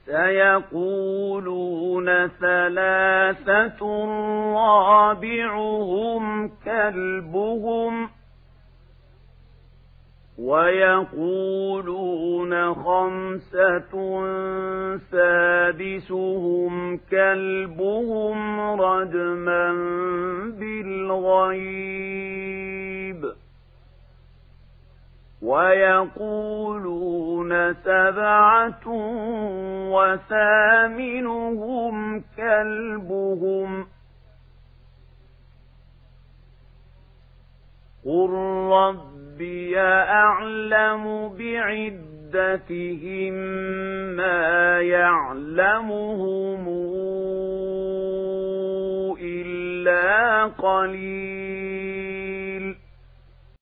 سيقولون ثلاثة رابعهم كلبهم ويقولون خمسة سادسهم كلبهم رجما بالغيب ويقولون سبعة وثامنهم كلبهم قل ربي أعلم بعدتهم ما يعلمهم إلا قليل